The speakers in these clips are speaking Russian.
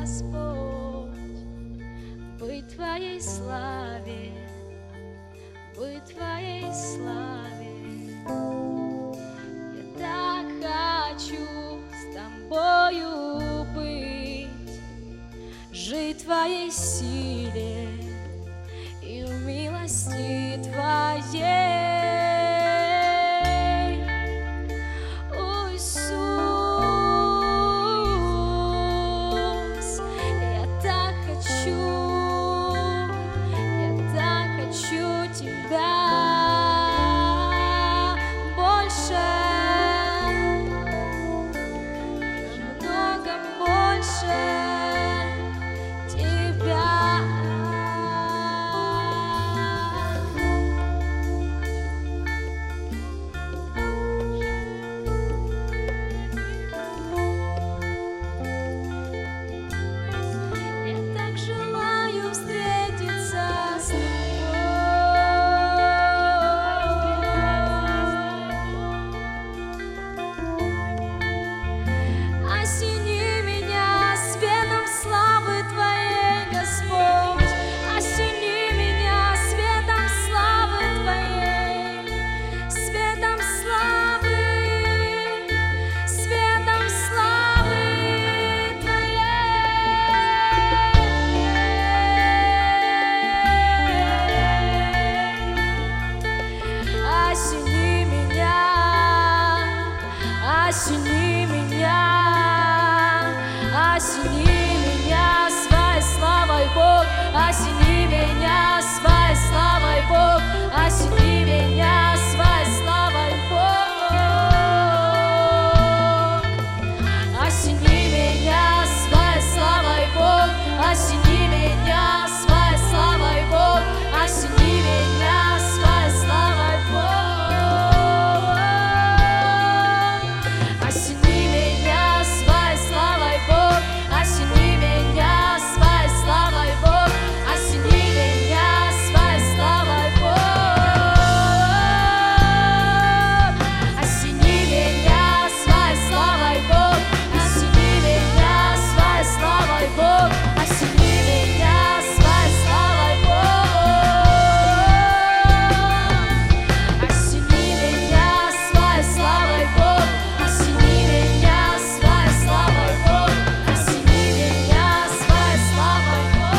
Господь, быть в Твоей славе, быть в Твоей славе. Я так хочу с Тобою быть, жить в Твоей силе и в милости Твоей. Осени меня своей славой, Бог, осени меня своей славой, Бог, осени меня своей славой, Бог, осени меня своей славой, Бог, осени меня своей славой, Бог, осени меня своей славой, Бог, осени меня своей славой, Бог, осени меня своей славой, Бог, осени меня своей славой, Бог, осени меня своей славой, Бог, осени меня своей славой, Бог, осени меня своей славой, Бог, осени меня своей славой, Бог, осени меня своей славой, Бог, осени меня своей славой,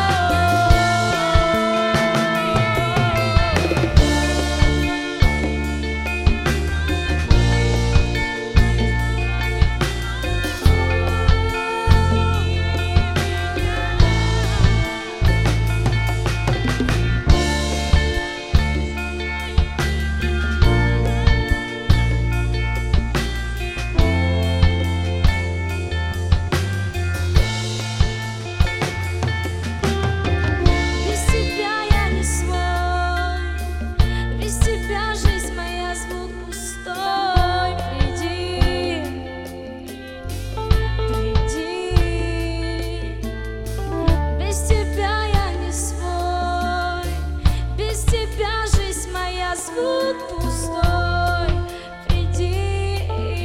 без Тебя я не свой, без Тебя жизнь моя звук пустой. Приди, без Тебя я не свой, без Тебя жизнь моя звук пустой. Приди,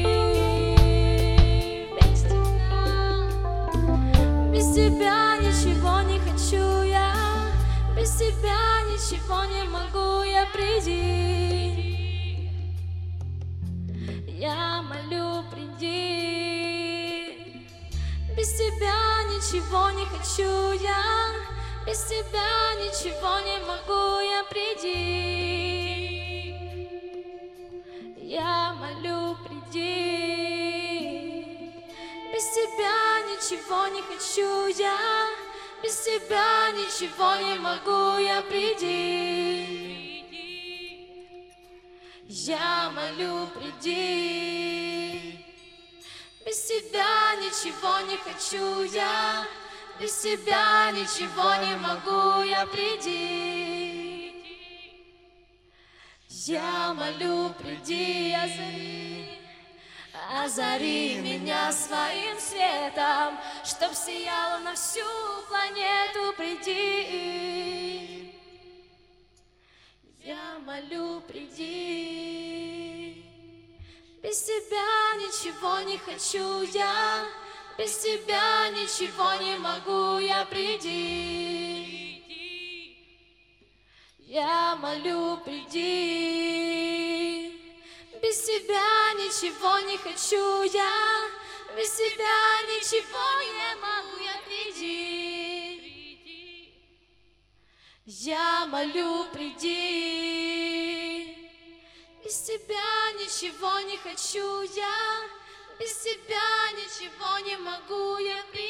без Тебя ничего не хочу я, без Тебя ничего не могу я. Приди, я молю, приди, без Тебя ничего не хочу я, без Тебя ничего не могу я. Приди, я молю, приди, без Тебя ничего не хочу я, без Тебя ничего не могу я. Приди, я молю, приди, без Тебя ничего не хочу я, без Тебя ничего не могу я. Приди, я молю, приди, озари меня своим светом, чтоб сияло на всю планету. Приди, я молю, приди, без Тебя ничего не хочу я, без тебя ничего не могу я, приди. Я молю, приди. Без тебя ничего не хочу я, без тебя ничего не могу я, приди. Я молю, приди. Без тебя ничего не хочу я, без тебя ничего не могу я, приди.